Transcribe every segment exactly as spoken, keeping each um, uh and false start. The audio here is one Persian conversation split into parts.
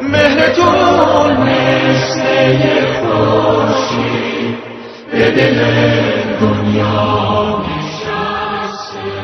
مهرتون مثل خورشید به دل دنیا نشسته.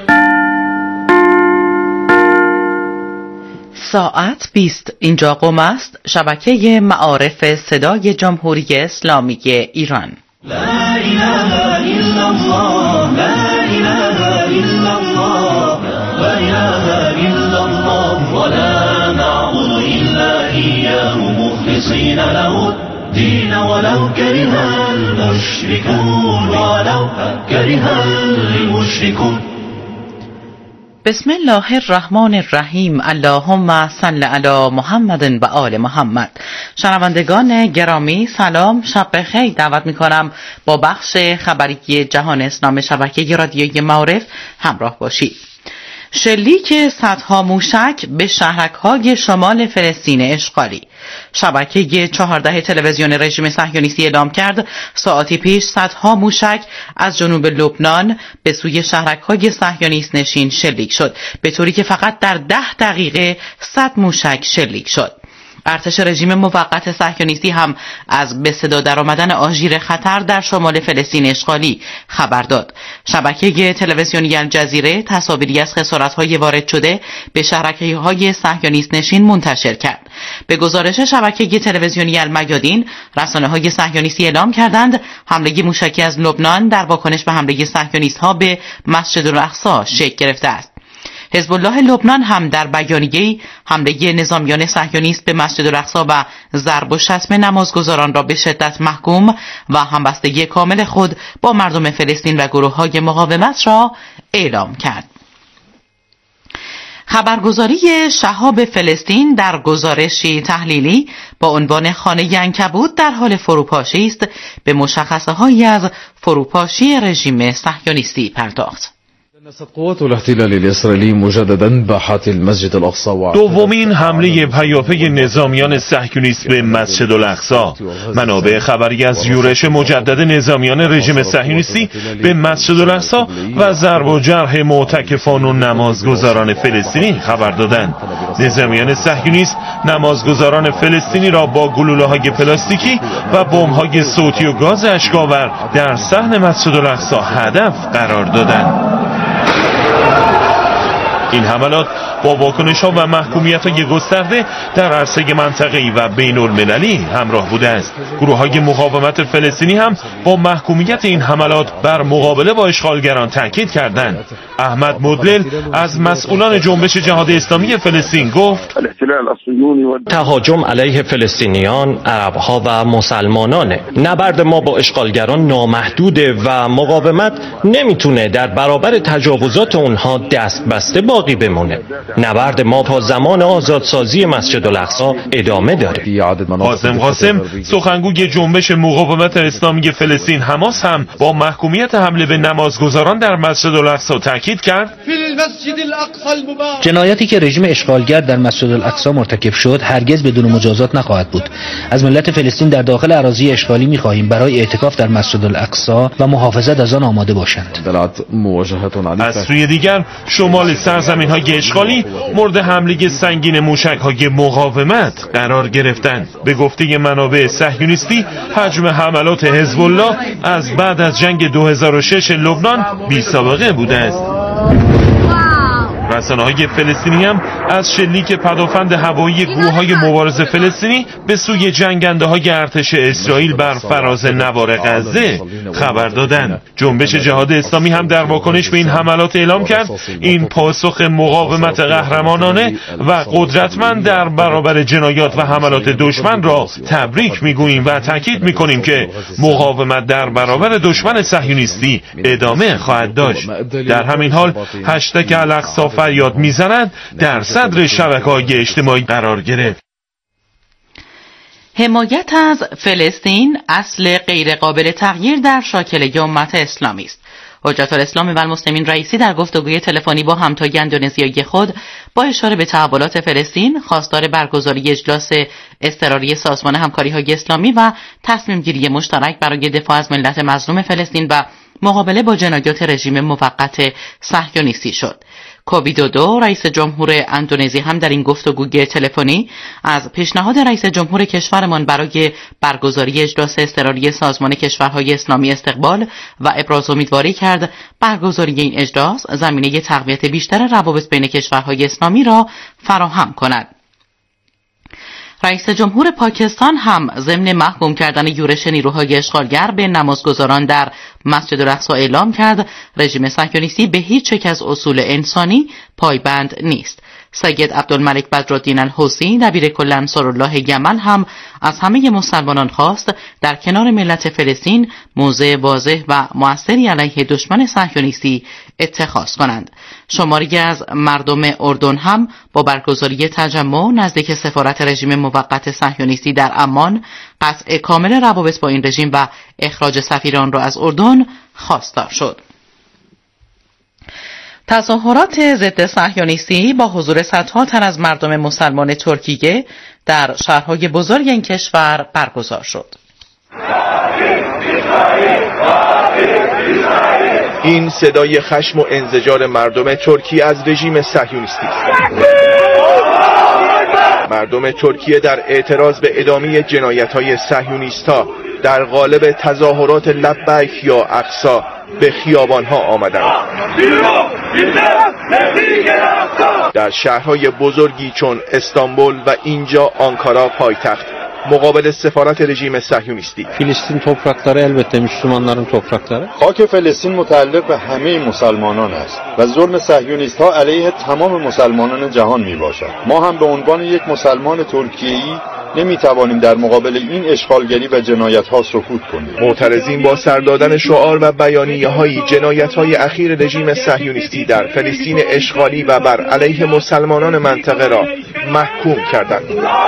ساعت بیست. اینجا قم است، شبکه معارف صدای جمهوری اسلامی ایران. لا اله الا الله، لا اله الا الله، لا اله الا الله، ولا نعبد الا اياه مخلصين له الدين ولو كره المشركون، ولو كره المشركون. بسم الله الرحمن الرحیم. اللهم صل علی محمد و آل محمد. شنوندگان گرامی سلام، شب بخیر. دعوت میکنم با بخش خبری جهان اسلام شبکه رادیویی معارف همراه باشید. شلیک صدها موشک به شهرک‌های شمال فلسطین اشغالی. شبکه چهارده تلویزیون رژیم صهیونیستی اعلام کرد ساعتی پیش صدها موشک از جنوب لبنان به سوی شهرک‌های صهیونیست نشین شلیک شد، به طوری که فقط در ده دقیقه صد موشک شلیک شد. ارتش رژیم موقت صهیونیستی هم از به صدا درآمدن آژیر خطر در شمال فلسطین اشغالی خبر داد. شبکه تلویزیونی الجزیره تصاویری از خسارت‌های وارد شده به شهرک‌های صهیونیست نشین منتشر کرد. به گزارش شبکه تلویزیونی المیادین، رسانه‌های صهیونیستی اعلام کردند حمله موشکی از لبنان در واکنش به حمله صهیونیست‌ها به مسجد الاقصی شکل گرفته است. حزب الله لبنان هم در بیانیه‌ای حمله نظامیان صهیونیست به مسجد الاقصی و ضرب و شتم نمازگزاران را به شدت محکوم و همبستگی کامل خود با مردم فلسطین و گروه‌های مقاومت را اعلام کرد. خبرگزاری شهاب فلسطین در گزارشی تحلیلی با عنوان خانه عنکبوت در حال فروپاشی است به مشخصه‌هایی از فروپاشی رژیم صهیونیستی پرداخت. قوات الاحتلال الاسرائیلی مجددا باحات المسجد الاقصی. دومین حمله پیاپی نظامیان صهیونیست به مسجد الاقصی. منابع خبری از یورش مجدد نظامیان رژیم صهیونیستی به مسجد الاقصی و ضرب و جرح معتکفان و نمازگزاران فلسطینی خبر دادند. نظامیان صهیونیست نمازگزاران فلسطینی را با گلوله‌های پلاستیکی و بمب‌های صوتی و گاز اشک‌آور در صحن مسجد الاقصی هدف قرار دادند. این حملات با واکنش‌ها و محکومیت‌های گسترده در عرصه منطقه‌ای و بین‌المللی همراه بوده است. گروه‌های مقاومت فلسطینی هم با محکومیت این حملات بر مقابله با اشغالگران تاکید کردند. احمد مدلل از مسئولان جنبش جهاد اسلامی فلسطین گفت: تهاجم علیه فلسطینیان، عرب‌ها و مسلمانانه. نبرد ما با اشغالگران نامحدوده و مقاومت نمیتونه در برابر تجاوزات اونها دست بسته باقی بمونه. نبرد ما تا زمان آزادسازی مسجد الاقصی ادامه داره. قاسم قاسم سخنگوی جنبش مقاومت اسلامی فلسطین حماس هم با محکومیت حمله به نمازگزاران در مسجد الاقصی تاکید کرد: جنایاتی که رژیم اشغالگر در مسجد الاقصی مرتکب شد هرگز بدون مجازات نخواهد بود. از ملت فلسطین در داخل اراضی اشغالی می‌خواهیم برای اعتکاف در مسجد الاقصی و محافظت از آن آماده باشند. از سوی دیگر شمال سرزمین‌های اشغالی مورد حمله سنگین موشک‌های مقاومت قرار گرفتند. به گفته منابع صهیونیستی حجم حملات حزب الله از بعد از جنگ دو هزار و شش لبنان بی‌سابقه بوده است. رسانه‌های فلسطینی هم از شلیک پدافند هوایی گروه‌های مبارز فلسطینی به سوی جنگنده‌های ارتش اسرائیل بر فراز نوار غزه خبر دادند. جنبش جهاد اسلامی هم در واکنش به این حملات اعلام کرد این پاسخ مقاومت قهرمانانه و قدرتمند در برابر جنایات و حملات دشمن را تبریک می‌گوییم و تاکید می‌کنیم که مقاومت در برابر دشمن صهیونیستی ادامه خواهد داشت. در همین حال هشتگ الاقصی فریاد میزند در صدر شبکه‌های اجتماعی قرار گرفت. حمایت از فلسطین اصل غیر قابل تغییر در شاکله امت اسلامی است. حجت الاسلام و المسلمین رئیسی در گفتگوی تلفنی با همتای اندونزیایی خود با اشاره به تحولات فلسطین خواستار برگزاری اجلاس اضطراری سازمان همکاری‌های اسلامی و تصمیم گیری مشترک برای دفاع از ملت مظلوم فلسطین و مقابله با جنایات رژیم موقت صهیونیستی شد. کووید دو رئیس جمهور اندونزی هم در این گفتگوی تلفنی از پیشنهاد رئیس جمهور کشورمان برای برگزاری اجلاس اضطراری سازمان کشورهای اسلامی استقبال و ابراز امیدواری کرد برگزاری این اجلاس زمینه تقویت بیشتر روابط بین کشورهای اسلامی را فراهم کند. رئیس جمهور پاکستان هم ضمن محکوم کردن یورش نیروهای اشغالگر به نمازگزاران در مسجد الاقصی اعلام کرد رژیم صهیونیستی به هیچ یک از اصول انسانی پایبند نیست. سید عبدالملک بدرالدین الحوثی دبیر کل انصارالله یمن هم از همه مسلمانان خواست در کنار ملت فلسطین موضع واضح و مؤثری علیه دشمن صهیونیستی اتخاذ کنند. شماری از مردم اردن هم با برگزاری تجمع نزدیک سفارت رژیم موقت صهیونیستی در عمان قطع کامل روابط با این رژیم و اخراج سفیران را از اردن خواستار شد. تظاهرات ضد صهیونیستی با حضور صدها تن از مردم مسلمان ترکیه در شهرهای بزرگ این کشور برگزار شد. این صدای خشم و انزجار مردم ترکیه از رژیم صهیونیستی است. مردم ترکیه در اعتراض به ادامه جنایت‌های صهیونیست‌ها در قالب تظاهرات لبیک یا اقصی به خیابان‌ها آمدند. در شهرهای بزرگی چون استانبول و اینجا آنکارا پایتخت مقابل سفارت رژیم صهیونیستی. فلسطین toprakları elbette Müslümanların toprakları. خاک فلسطین متعلق به همه مسلمانان است و ظلم صهیونیست‌ها علیه تمام مسلمانان جهان میباشد. ما هم به عنوان یک مسلمان ترکیه‌ای نمیتوانیم در مقابل این اشغالگری و جنایت‌ها سکوت کنیم. معترضین با سر دادن شعار و بیانیه‌های جنایت‌های اخیر رژیم صهیونیستی در فلسطین اشغالی و بر علیه مسلمانان منطقه را محکوم کردند.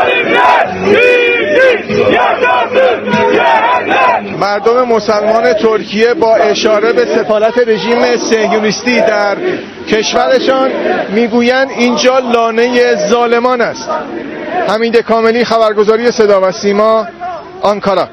مردم مسلمان ترکیه با اشاره به سفارت رژیم صهیونیستی در کشورشان میگویند اینجا لانه ظالمان است. حمید کاملی، خبرگزاری صدا و سیما، آنکارا.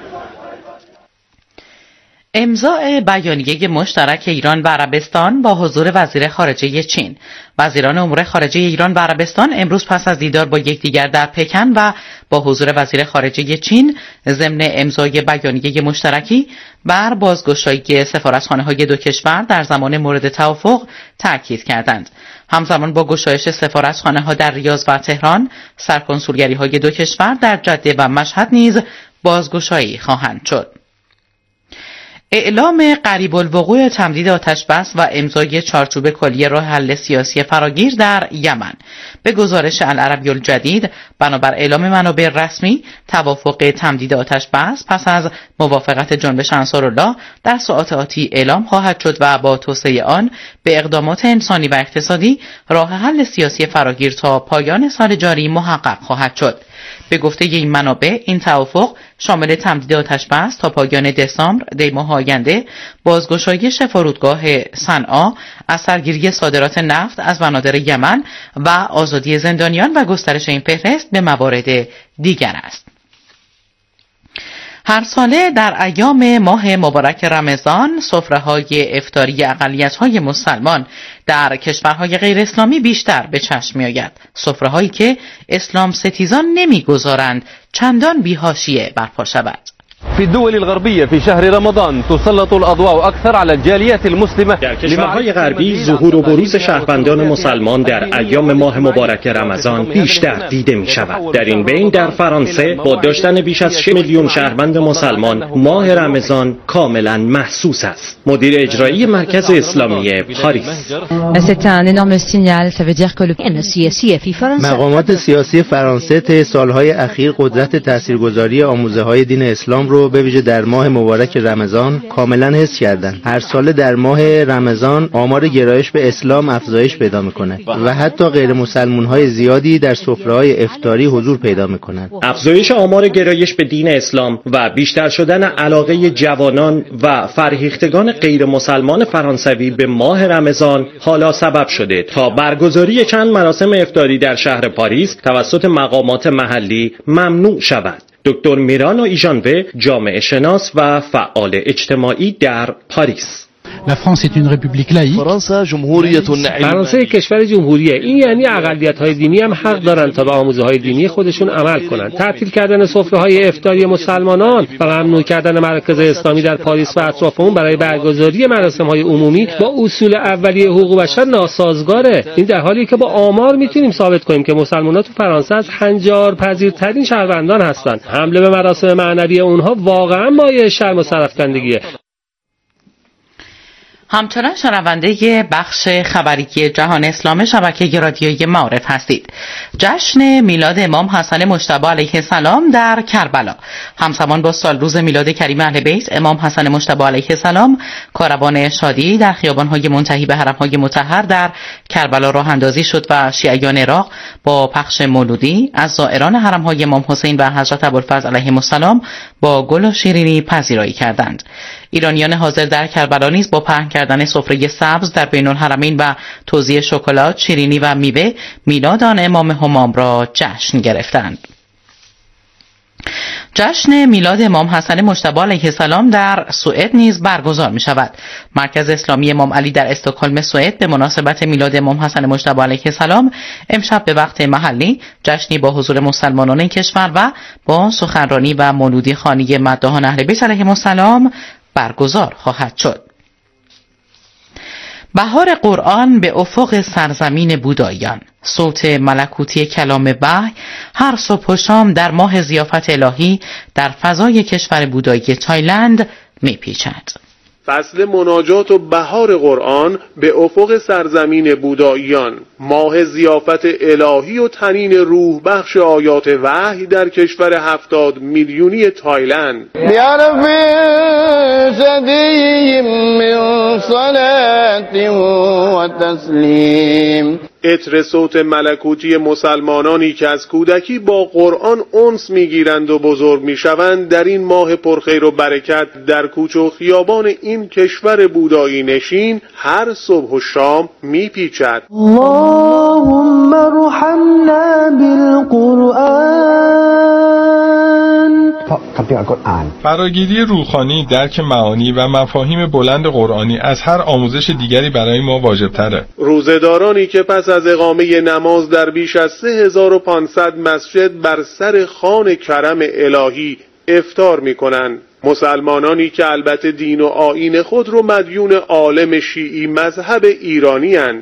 امضاء بیانیه مشترک ایران و عربستان با حضور وزیر خارجه چین. وزیران امور خارجه ایران و عربستان امروز پس از دیدار با یکدیگر در پکن و با حضور وزیر خارجه چین ضمن امضای بیانیه مشترکی بر بازگشایی سفارتخانه‌های دو کشور در زمان مورد توافق تاکید کردند. همزمان با گشایش سفارتخانه‌ها در ریاض و تهران، سرکنسولگری‌های دو کشور در جده و مشهد نیز بازگشایی خواهند شد. اعلام قریب الوقوع تمدید آتش بس و امضای چارچوب کلی راه حل سیاسی فراگیر در یمن. به گزارش العربی الجدید بنابر اعلام منابع رسمی توافق تمدید آتش بس پس از موافقت جنبش انصارالله در ساعات آتی اعلام خواهد شد و با توسعه آن به اقدامات انسانی و اقتصادی راه حل سیاسی فراگیر تا پایان سال جاری محقق خواهد شد. به گفته این منابع این توافق شامل تمدید آتش بس تا پایان دسامبر دی ماه آینده، بازگشایش فرودگاه صنعا، اثرگیری صادرات نفت از بنادر یمن و آزادی زندانیان و گسترش این فهرست به موارد دیگر است. هر ساله در ایام ماه مبارک رمضان سفره‌های افطاری اقلیت‌های مسلمان در کشورهای غیر اسلامی بیشتر به چشم می‌آید. سفره‌هایی که اسلام ستیزان نمی‌گذارند چندان بی‌حاشیه برپا شود. في الدول الغربية في شهر رمضان تسلط الأضواء أكثر على الجاليات المسلمة. در کشورهای غربی ظهور و بروز شهروندان مسلمان در ایام ماه مبارک رمضان بیشتر دیده می شود. در این بین در فرانسه با داشتن بیش از شش میلیون شهروند مسلمان ماه رمضان کاملا محسوس است. مدیر اجرایی مرکز اسلامی پاریس: مقامات سیاسی فرانسه طی سالهای اخیر قدرت تاثیرگذاری آموزه‌های دین اسلام رو به ویژه در ماه مبارک رمضان کاملا حس کردند. هر ساله در ماه رمضان آمار گرایش به اسلام افزایش پیدا میکنه و حتی غیر مسلمان‌های زیادی در سفره‌های افطاری حضور پیدا میکنند. افزایش آمار گرایش به دین اسلام و بیشتر شدن علاقه جوانان و فرهیختگان غیر مسلمان فرانسوی به ماه رمضان حالا سبب شده تا برگزاری چند مراسم افطاری در شهر پاریس توسط مقامات محلی ممنوع شود. دکتر میرانو ایژانوه، جامعه شناس و فعال اجتماعی در پاریس: فرانسه جمهوریت علمانیه. فرانسه کشور جمهوریه. این یعنی اقلیت‌های دینی هم حق دارن تا به آموزه‌های دینی خودشون عمل کنن. تعطیل کردن سفره‌های افطاری مسلمانان و ممنوع کردن مراکز اسلامی در پاریس و اطراف اون برای برگزاری مراسم‌های عمومی با اصول اولیه حقوق بشر ناسازگاره. این در حالی که با آمار میتونیم ثابت کنیم که مسلمانان تو فرانسه از هنجارپذیرترین شهروندان هستند. حمله به مراسم معنوی اونها واقعا مایه شرم و سرافکندگیه. همچنان شنونده بخش خبری جهان اسلام شبکه رادیویی معارف هستید. جشن میلاد امام حسن مجتبی علیه السلام در کربلا همزمان با سال روز میلاد کریم اهل بیت امام حسن مجتبی علیه السلام کاروان شادی در خیابان‌های منتهی به حرم‌های مطهر در کربلا راه اندازی شد و شیعیان عراق با پخش مولودی از زائران حرم‌های امام حسین و حضرت ابوالفضل علیهم السلام با گل و شیرینی پذیرایی کردند. ایرانیان حاضر در کربلا نیز با پهن کردن سفره سبز در بین الحرمین و توزیع شکلات، شیرینی و میوه میلاد آن امام همام را جشن گرفتند. جشن میلاد امام حسن مجتبی علیه السلام در سوئد نیز برگزار می شود. مرکز اسلامی امام علی در استکهلم سوئد به مناسبت میلاد امام حسن مجتبی علیه السلام امشب به وقت محلی جشنی با حضور مسلمانان این کشور و با سخنرانی و مولودی خوانی مداحان اهل بیت علیهم السلام برگزار خواهد شد. بهار قرآن به افق سرزمین بوداییان، صوت ملکوتی کلام وحی هر صبح و شام در ماه ضیافت الهی در فضای کشور بودایی تایلند میپیچد. فصل مناجات و بهار قرآن به افق سرزمین بوداییان، ماه ضیافت الهی و تنین روح بخش آیات وحی در کشور هفتاد میلیونی تایلند. یا ربی صدیم من صلات و تسلیم. عطر صوت ملکوتی مسلمانانی که از کودکی با قرآن انس میگیرند و بزرگ میشوند در این ماه پرخیر و برکت در کوچه و خیابان این کشور بودایی نشین هر صبح و شام میپیچد. اللهم ارحمنا بالقرآن. فراگیری روحانی، درک معانی و مفاهیم بلند قرآنی از هر آموزش دیگری برای ما واجب‌تره. روزه‌دارانی که پس از اقامه نماز در بیش از سه هزار و پانصد مسجد بر سر خوان کرم الهی افطار می‌کنند. مسلمانانی که البته دین و آیین خود رو مدیون عالم شیعی مذهب ایرانی هستند.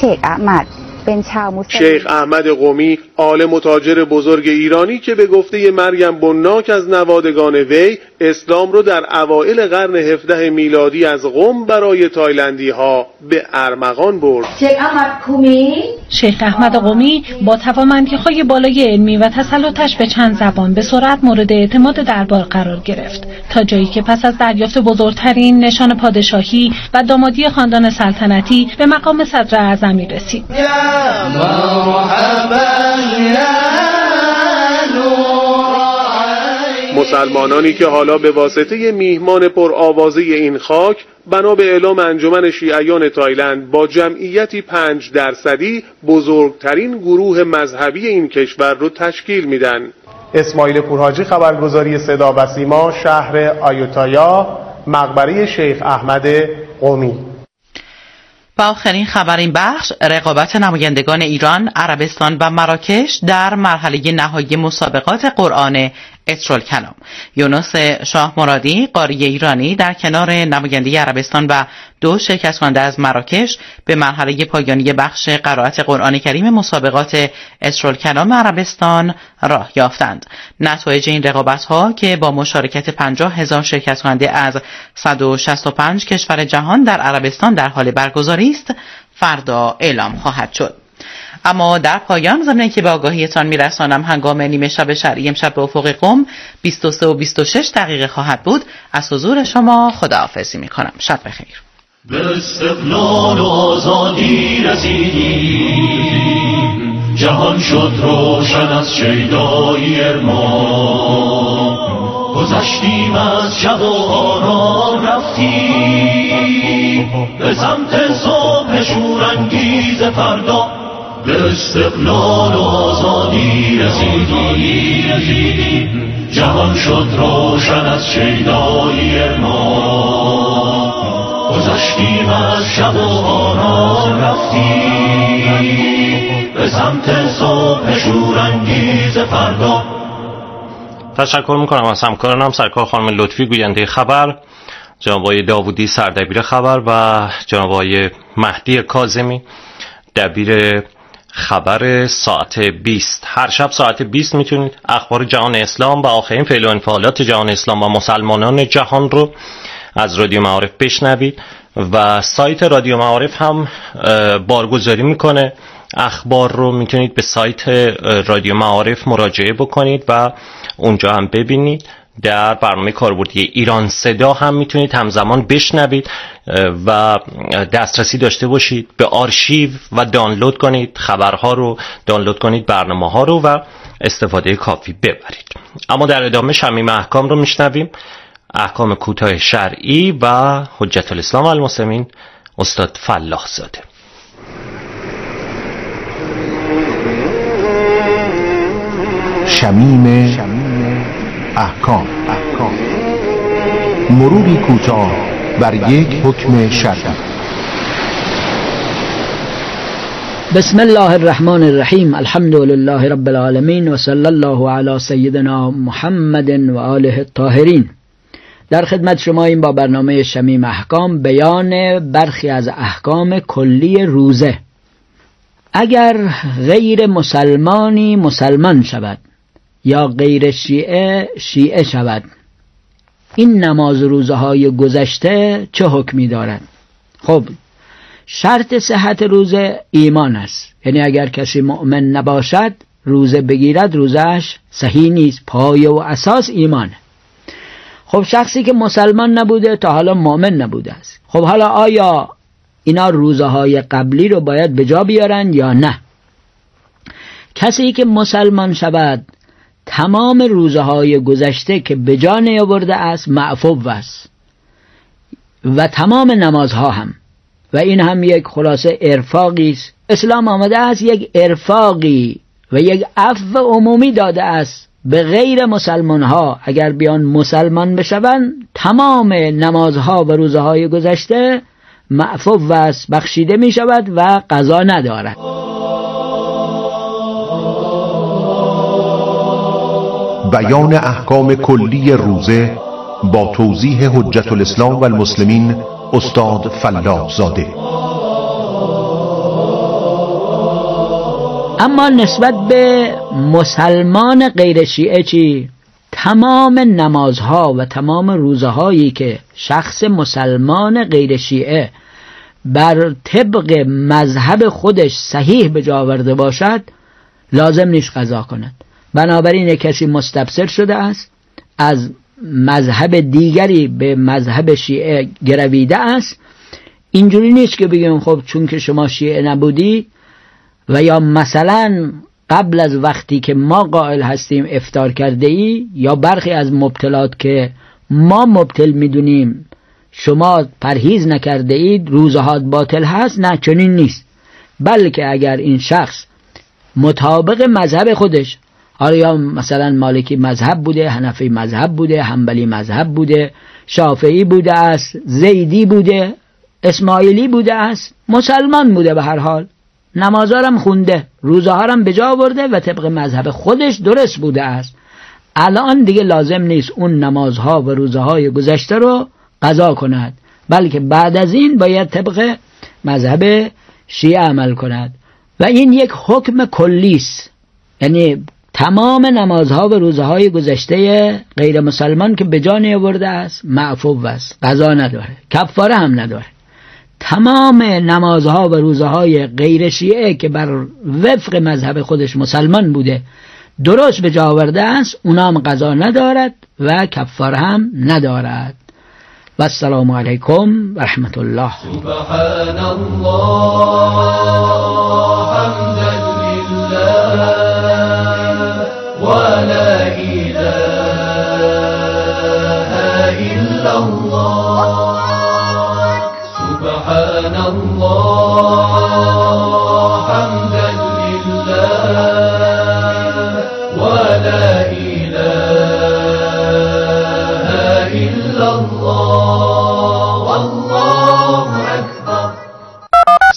شیخ احمد قمی، عالم و تاجر بزرگ ایرانی که به گفته مریم بناک از نوادگان وی اسلام رو در اوائل قرن هفدهم میلادی از قم برای تایلندی ها به ارمغان برد. شیخ احمد قمی شیخ احمد قمی با توانمندی‌های بالای علمی و تسلطش به چند زبان به سرعت مورد اعتماد دربار قرار گرفت تا جایی که پس از دریافت بزرگترین نشان پادشاهی و دامادی خاندان سلطنتی به مقام صدر اعظمی رسید. مسلمانانی که حالا به واسطه میهمان پرآوازه این خاک بنا به اعلام انجمن شیعیان تایلند با جمعیتی پنج درصدی بزرگترین گروه مذهبی این کشور رو تشکیل میدن. اسماعیل پورحاجی، خبرگزاری صدا و سیما، شهر آیوتایا، مقبره شیخ احمد قمی. و آخرین خبر این بخش، رقابت نمایندگان ایران، عربستان و مراکش در مرحله نهایی مسابقات قرآن اصرالکلام. یونس شاه مرادی، قاری ایرانی، در کنار نماینده عربستان و دو شرکت کننده از مراکش به مرحله پایانی بخش قرائت قرآن کریم مسابقات اصرالکلام عربستان راه یافتند. نتایج این رقابت‌ها که با مشارکت پنجاه هزار شرکت کننده از صد و شصت و پنج کشور جهان در عربستان در حال برگزاری است، فردا اعلام خواهد شد. اما در پایان ضمن که به آگاهیتان میرسانم هنگام نیمه شب شرعی امشب به افق قم بیست و سه و بیست و شش دقیقه خواهد بود. از حضور شما خداحافظی میکنم. شب بخیر. به استقلال و آزادی رسیدیم، جهان شد روشن از شیدایی ارمان، گذشتیم از شب و آرام رفتیم به سمت صبح شورانگیز فردا. به استقلال و آزادی رسیدیم، جهان شد روشن از شیدایی ارمان، گذشتیم از شب و آرام رفتیم به سمت صبح شورانگیز فردا. تشکر میکنم از همکارانم، سرکار خانم لطفی گوینده خبر، جناب آقای داوودی سردبیر خبر و جناب آقای مهدی کاظمی دبیر خبر ساعت بیست. هر شب ساعت بیست میتونید اخبار جهان اسلام و آخرین فعل و انفعالات جهان اسلام و مسلمانان جهان رو از رادیو معارف بشنوید و سایت رادیو معارف هم بارگذاری میکنه اخبار رو. میتونید به سایت رادیو معارف مراجعه بکنید و اونجا هم ببینید. در برنامه کاربردی ایران صدا هم میتونید همزمان بشنوید و دسترسی داشته باشید به آرشیو و دانلود کنید خبرها رو، دانلود کنید برنامه ها رو و استفاده کافی ببرید. اما در ادامه شمیم احکام رو میشنویم، احکام کوتاه شرعی و حجت الاسلام و المسلمین استاد فلاح زاده. شمیم احکام. مروری کوتاه بر یک حکم شرعی. بسم الله الرحمن الرحیم. الحمد لله رب العالمین و صلی الله علی سیدنا محمد و آله الطاهرین. در خدمت شما این با برنامه شمیم احکام، بیان برخی از احکام کلی روزه. اگر غیر مسلمانی مسلمان شود یا غیر شیعه شیعه شود، این نماز روزه های گذشته چه حکمی دارد؟ خب شرط صحت روزه ایمان است، یعنی اگر کسی مؤمن نباشد روزه بگیرد روزهش صحیح نیست، پایه و اساس ایمانه. خب شخصی که مسلمان نبوده تا حالا مؤمن نبوده است، خب حالا آیا اینا روزه های قبلی رو باید به جا بیارن یا نه؟ کسی که مسلمان شود تمام روزه های گذشته که به جا نیاورده است معفو است و تمام نمازها هم، و این هم یک خلاصه ارفاقی است. اسلام آمده است یک ارفاقی و یک عفو عمومی داده است به غیر مسلمان ها. اگر بیان مسلمان بشوند تمام نمازها و روزه های گذشته معفو است، بخشیده می شود و قضا ندارد. بیان احکام کلی روزه با توضیح حجت الاسلام و المسلمین استاد فلاح زاده. اما نسبت به مسلمان غیر شیعه چی؟ تمام نمازها و تمام روزه هایی که شخص مسلمان غیر شیعه بر طبق مذهب خودش صحیح به جا آورده باشد لازم نیست قضا کند. بنابراین کسی مستبصر شده است، از مذهب دیگری به مذهب شیعه گرویده است، اینجوری نیست که بگیم خب چون که شما شیعه نبودی و یا مثلا قبل از وقتی که ما قائل هستیم افطار کرده ای یا برخی از مبتلات که ما مبتل میدونیم شما پرهیز نکرده اید روزهات باطل هست. نه، چنین نیست. بلکه اگر این شخص مطابق مذهب خودش، حالا یا مثلا مالکی مذهب بوده، حنفی مذهب بوده، حنبلی مذهب بوده، شافعی بوده است، زیدی بوده، اسماعیلی بوده است، مسلمان بوده، به هر حال نمازها هم خونده، روزه ها هم به جا آورده و طبق مذهب خودش درست بوده است، الان دیگه لازم نیست اون نمازها و روزه های گذشته رو قضا کند، بلکه بعد از این باید طبق مذهب شیعه عمل کند. و این یک حکم کلی است، یعنی تمام نمازها و روزه های گذشته غیر مسلمان که به جا نیاورده است معفو است، قضا نداره، کفاره هم نداره. تمام نمازها و روزه های غیر شیعه که بر وفق مذهب خودش مسلمان بوده درست به جا آورده است، اونا هم قضا ندارد و کفاره هم ندارد. و السلام علیکم و رحمت الله. سبحان الله حمدا لله و لا اله الا الله. سبحان الله حمدا لله و لا اله الا الله. والله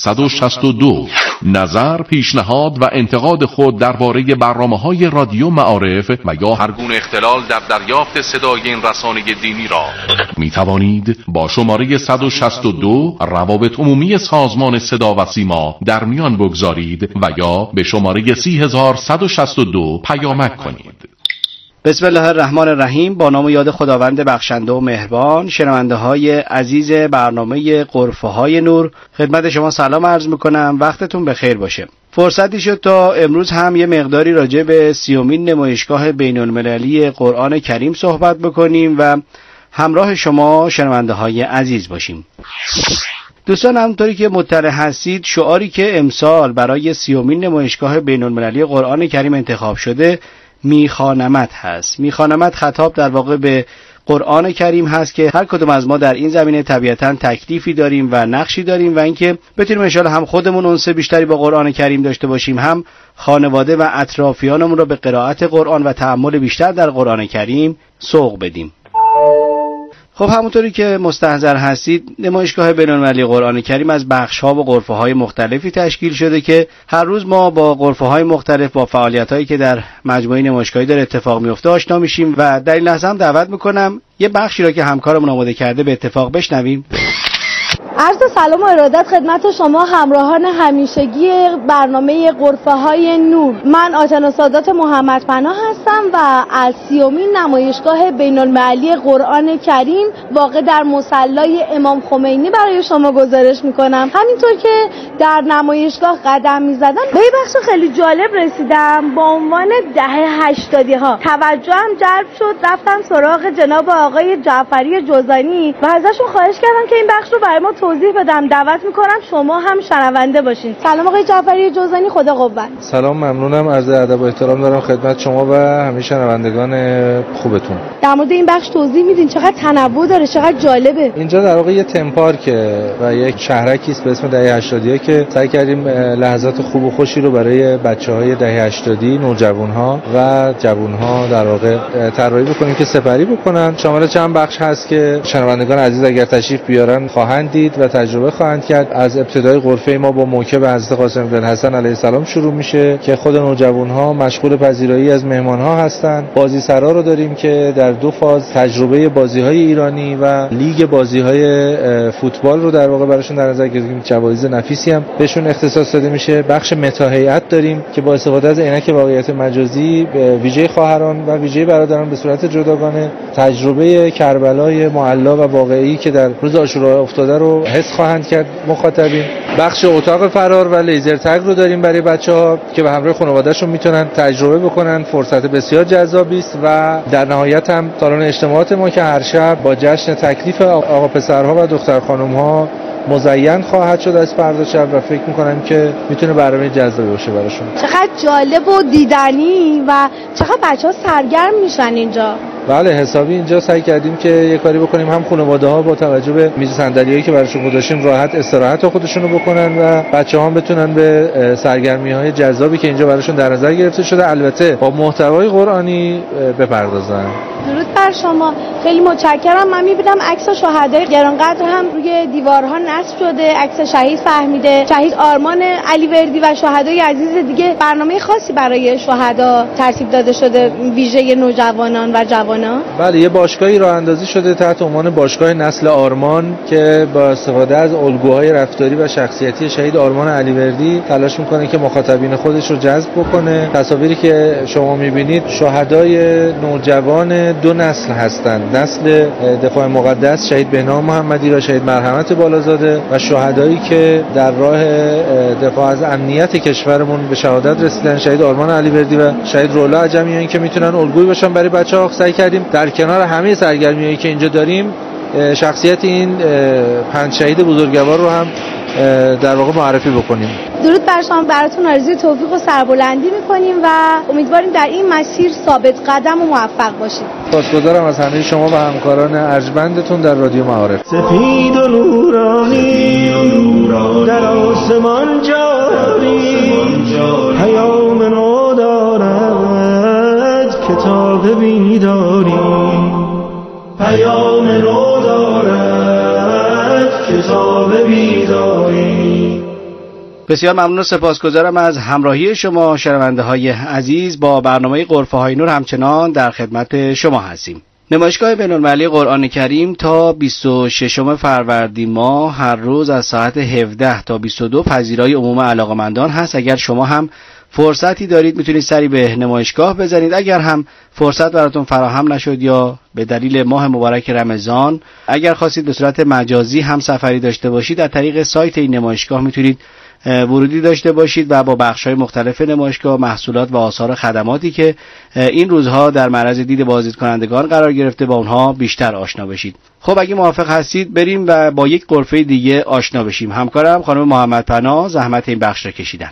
صد و شصت و دو. نظر، پیشنهاد و انتقاد خود درباره برنامه‌های رادیو معارف و یا هر گونه اختلال در دریافت صدای این رسانه دینی را می توانید با شماره صد و شصت و دو روابط عمومی سازمان صدا و سیما در میان بگذارید و یا به شماره سی هزار صد و شصت و دو پیامک کنید. بسم الله الرحمن الرحیم. با نام و یاد خداوند بخشنده و مهربان. شنونده های عزیز برنامه غرفه های نور، خدمت شما سلام عرض میکنم. وقتتون بخیر باشه. فرصتی شد تا امروز هم یه مقداری راجع به سیومین نمایشگاه بین المللی قرآن کریم صحبت بکنیم و همراه شما شنونده های عزیز باشیم. دوستان، همونطوری که مطلع هستید، شعاری که امسال برای سیومین نمایشگاه بین المللی قرآن کریم انتخاب شده میخوانمت هست. میخوانمت خطاب در واقع به قرآن کریم هست که هر کدوم از ما در این زمینه طبیعتاً تکلیفی داریم و نقشی داریم و اینکه بتونیم انشاءالله هم خودمون انس بیشتری با قرآن کریم داشته باشیم، هم خانواده و اطرافیانمون رو به قرائت قرآن و تأمل بیشتر در قرآن کریم سوق بدیم. خب همونطوری که مستحضر هستید، نمایشگاه بین‌المللی قرآن کریم از بخش‌ها و غرفه‌های مختلفی تشکیل شده که هر روز ما با غرفه‌های مختلف، با فعالیت‌هایی که در مجموعه نمایشگاهی داره اتفاق میفته آشنا میشیم و در این لحظه هم دعوت میکنم یه بخشی را که همکارمون آماده کرده به اتفاق بشنویم. عرض سلام و ارادت خدمت شما همراهان همیشگی برنامه غرفه های نور. من آتنا سادات محمد پناه هستم و از سیومین نمایشگاه بین المللی قرآن کریم واقع در مصلی امام خمینی برای شما گزارش میکنم. همینطور که در نمایشگاه قدم میزدم به یه بخش خیلی جالب رسیدم با عنوان دهه هشتادی ها. توجهم جلب شد، رفتم سراغ جناب آقای جعفری جوزانی و ازشون خواهش کردم که این بخش رو برای ما توضیح بدم. دعوت میکنم شما هم شنونده باشین. سلام آقای جعفری جوزانی، خدا قوت. سلام، ممنونم. عرض ادب و احترام دارم خدمت شما و همه شنوندگان خوبتون. در مورد این بخش توضیح میدین؟ چقدر تنوع داره، چقدر جالبه. اینجا در واقع یه تم پارکه و یک شهرکی است به اسم دهه هشتادی که سعی کردیم لحظات خوب و خوشی رو برای بچه‌های دهه هشتادی، نوجوان‌ها و جوان‌ها در واقع طراحی بکنیم که سپری بکنن. شامل چند بخش هست که شنوندگان عزیز اگر تشریف بیارن خواهند دید و تجربه خواهند کرد. از ابتدای غرفه ما با موکب حضرت قاسم بن الحسن علیه السلام شروع میشه که خود نوجوان‌ها مشغول پذیرایی از مهمان‌ها هستند. بازیسرا رو داریم که در دو فاز تجربه بازی‌های ایرانی و لیگ بازی‌های فوتبال رو در واقع براشون در نظر گرفتیم. جوایز نفیسی هم بهشون اختصاص داده میشه. بخش متا هیئت داریم که با استفاده از عینک واقعیت مجازی به ویژه خواهران و ویژه برادران به صورت جداگانه تجربه کربلای معلا و واقعی که در روز عاشورا افتاده رو حس خواهند کرد مخاطبین. بخش اتاق فرار و لیزر تگ رو داریم برای بچه‌ها که به همراه خانواده‌شون میتونن تجربه بکنن. فرصت بسیار جذابی است و در نهایت هم سالن اجتماعات ما که هر شب با جشن تکلیف آقا پسرها و دختر خانم‌ها مزین خواهد شد از فردا شب و فکر میکنم که میتونه برنامه جذابی باشه براشون. چقدر جالب و دیدنی و چقدر بچه‌ها سرگرم میشن اینجا. بله، حسابی اینجا سعی کردیم که یه کاری بکنیم هم خانواده‌ها با توجه به میز صندلیایی که براشون گذاشتیم راحت استراحت خودشونو بکنن و بچه‌ها هم بتونن به سرگرمی‌های جذابی که اینجا براشون در نظر گرفته شده البته با محتوای قرآنی بپردازن. درود بر شما، خیلی متشکرم. من می‌بینم عکس شهدای گرانقدر هم روی دیوارها نصب شده. عکس شهید فهمیده، شهید آرمان علیوردی و شهدای عزیز دیگه. برنامه خاصی برای شهدا ترتیب داده شده ویژه نوجوانان و جوانان. بله، یه باشگاهی راه اندازی شده تحت عنوان باشگاه نسل آرمان که با استفاده از الگوهای رفتاری و شخصیتی شهید آرمان علیوردی تلاش میکنه که مخاطبین خودش رو جذب بکنه. تصاویری که شما میبینید شهدای نوجوان دو نسل هستند. نسل دفاع مقدس شهید بهنام محمدی و شهید مرحمت بالازاده و شهدایی که در راه دفاع از امنیت کشورمون به شهادت رسیدن شهید آرمان علیوردی و شهید رولا عجمیان که میتونن الگویی باشن برای بچه‌ها. سعی کردیم در کنار همه سرگرمیایی که اینجا داریم شخصیت این پنج شهید بزرگوار رو هم در واقع معرفی بکنیم. درود بر شما، براتون آرزوی توفیق و سربلندی میکنیم و امیدواریم در این مسیر ثابت قدم و موفق باشید. سپاسگزارم از همه شما و همکاران ارجمندتون در رادیو معارف. سپید و نورانی در آسمان جاری پیام نو دارد کتاب بیداری پیام نو دارد کتاب بیداری بسیار ممنون و سپاسگزارم از همراهی شما شنونده های عزیز. با برنامه غرفه های نور همچنان در خدمت شما هستیم. نمایشگاه بین‌المللی قرآن کریم تا بیست و ششم فروردین ماه هر روز از ساعت هفده تا بیست و دو پذیرای عموم علاقه‌مندان هست. اگر شما هم فرصتی دارید میتونید سری به نمایشگاه بزنید. اگر هم فرصت براتون فراهم نشد یا به دلیل ماه مبارک رمضان اگر خواستید به صورت مجازی هم سفری داشته باشید، از طریق سایت این نمایشگاه میتونید ورودی داشته باشید و با بخش‌های مختلف نمایشگاه، محصولات و آثار خدماتی که این روزها در معرض دید بازدیدکنندگان قرار گرفته با اونها بیشتر آشنا بشید. خب اگه موافق هستید بریم و با یک غرفه دیگه آشنا بشیم. همکارم خانم محمد پناه زحمت این بخش را کشیدن.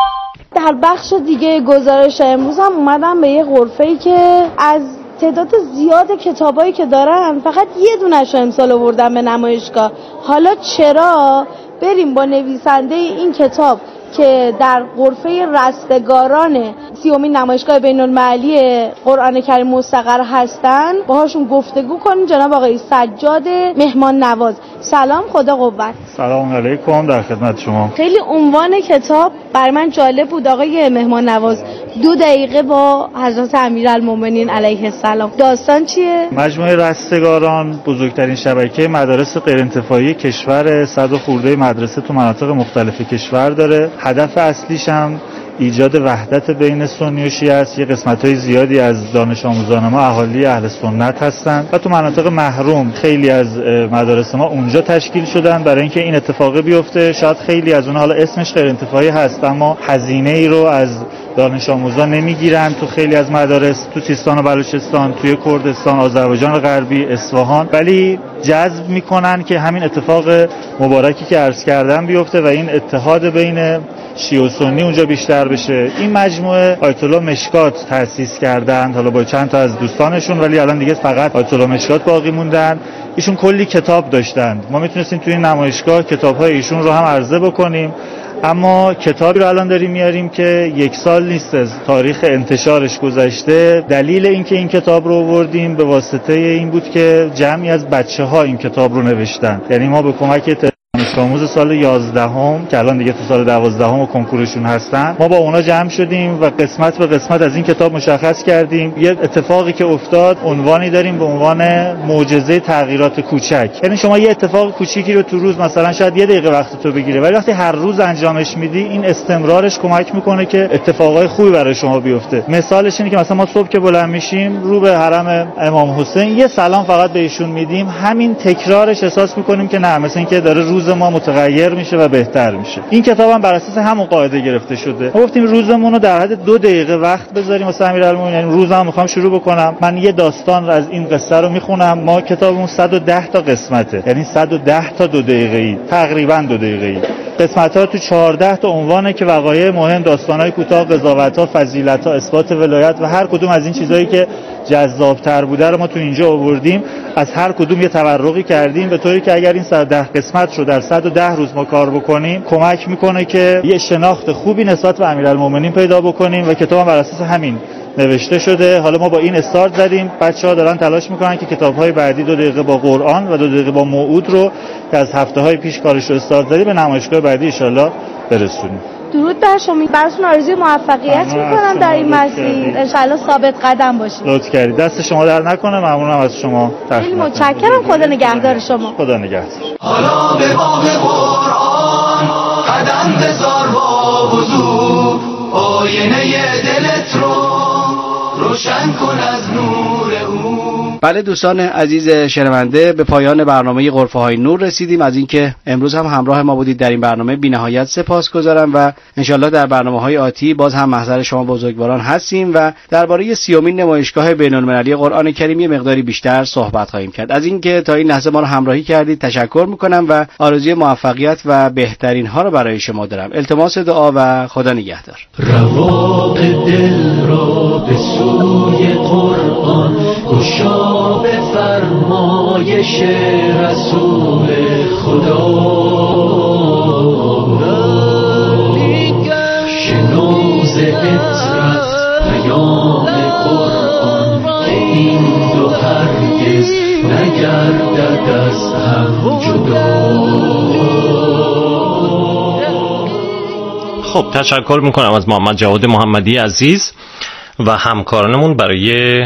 در بخش دیگه گزارش امروز هم اومدم به یه غرفه‌ای که از تعداد زیاد کتابایی که دارن فقط یه دونش رو امسال آوردن به نمایشگاه. حالا چرا؟ بریم با نویسنده این کتاب که در غرفه رستگاران سیومین نمایشگاه بین‌المللی قرآن کریم مستقر هستن باهاشون گفتگو کنیم. جناب آقای سجاد مهمان نواز، سلام، خدا قوت. سلام علیکم، در خدمت شما. خیلی عنوان کتاب برای من جالب بود آقای مهمان نواز، دو دقیقه با حضرت امیرالمومنین علیه السلام. داستان چیه؟ مجموعه رستگاران بزرگترین شبکه مدارس غیرانتفاعی کشور، صد و خورده مدرسه تو مناطق مختلف کشور داره. هدف اصلیش هم ایجاد وحدت بین سنی و شیعه است. یه قسمت‌های زیادی از دانش آموزان ما اهالی اهل سنت هستند و تو مناطق محروم خیلی از مدارس ما اونجا تشکیل شدن برای اینکه این اتفاق بیفته. شاید خیلی از اونها حالا اسمش غیر انتفاعی هست اما هزینه ای رو از دانش آموزان نمیگیرن. تو خیلی از مدارس تو سیستان و بلوچستان، توی کردستان، آذربایجان غربی، اصفهان، ولی جذب میکنن که همین اتفاق مبارکی که عرض کردم بیفته و این اتحاد بین شیعه و سنی اونجا بیشتر بشه. این مجموعه آیت الله مشکات تأسیس کردند، حالا با چند تا از دوستانشون، ولی الان دیگه فقط آیت الله مشکات باقی موندن. ایشون کلی کتاب داشتند. ما میتونستیم توی این نمایشگاه کتاب‌های ایشون رو هم عرضه بکنیم، اما کتابی رو الان داریم میاریم که یک سال نیست از تاریخ انتشارش گذشته. دلیل اینکه این کتاب رو آوردیم به واسطه این بود که جمعی از بچه‌ها این کتاب رو نوشتن. یعنی ما به کمک دانش آموز سال یازدهم که الان دیگه تو سال دوازدهم و کنکورشون هستن، ما با اونا جمع شدیم و قسمت به قسمت از این کتاب مشخص کردیم. یه اتفاقی که افتاد عنوانی داریم به عنوان معجزه تغییرات کوچک. یعنی شما یه اتفاق کوچیکی رو تو روز مثلا شاید یه دقیقه وقت تو بگیره، ولی وقتی هر روز انجامش میدی این استمرارش کمک میکنه که اتفاقای خوبی برای شما بیفته. مثالش اینه که مثلا ما صبح که بلند میشیم رو به حرم امام حسین یه سلام فقط بهشون میدیم، همین تکرارش احساس میکنیم که نه، مثلا اینکه داره روز ما متغیر میشه و بهتر میشه. این کتاب هم بر اساس همون قاعده گرفته شده. ما گفتیم روزمون رو در حد دو دقیقه وقت بذاریم واسه امیرالمومنین. یعنی روزم میخوام شروع بکنم، من یه داستان از این قصه رو میخونم. ما کتابمون صد و ده تا قسمته، یعنی صد و ده تا دو دقیقه‌ای، تقریبا دو دقیقه‌ای. قسمت‌ها تو چهارده تا عنوانه که وقایع مهم، داستان‌های کوتاه، قضاوت‌ها، فضیلت‌ها، اثبات ولایت و هر کدوم از این چیزایی که جذاب‌تر بوده رو ما تو اینجا آوردیم. از هر کدوم یه تبرقی کردیم به طوری که اگر این صد و ده قسمت رو در صد و ده روز ما کار بکنیم کمک میکنه که یه شناخت خوبی نسبت به امیرالمومنین پیدا بکنیم و کتاب بر اساس همین نوشته شده. حالا ما با این استارت زدیم، بچه‌ها دارن تلاش میکنن که کتاب‌های بعدی دو دقیقه با قرآن و دو دقیقه با موعود رو که از هفته‌های پیش کارش رو استارت زدیم به نمایشگاه بعدی ان شاءالله برسونیم. درود بر شما، براتون آرزوی موفقیت میکنم در این مسیر، ان شاءالله ثابت قدم باشید. لطف کردید، دست شما در نکنه. ممنونم از شما. خیلی متشکرم، خدا نگهدار شما. خدا نگهدار. حالا به باغ قرآن قدم بذار با وضو، آینه دلت رو روشن کن از نور او. بله دوستان عزیز شنونده، به پایان برنامه غرفه های نور رسیدیم. از اینکه امروز هم همراه ما بودید در این برنامه بی نهایت سپاسگزارم و انشالله در برنامه های آتی باز هم محضر شما بزرگواران هستیم و درباره سیومین نمایشگاه بین‌المللی قرآن کریم یه مقداری بیشتر صحبت خواهیم کرد. از اینکه تا این لحظه ما رو همراهی کردید تشکر میکنم و آرزوی موفقیت و بهترین ها رو برای شما دارم. التماس دعا و خدا نگهدار. رواق دل را به سوی قرآن گشا به فرمایش رسول خدا، شنوز عطرت پیام قرآن که این دو هرگز نگردد از هم جدا. خب تشکر میکنم از محمد جواد محمدی عزیز و همکارانمون برای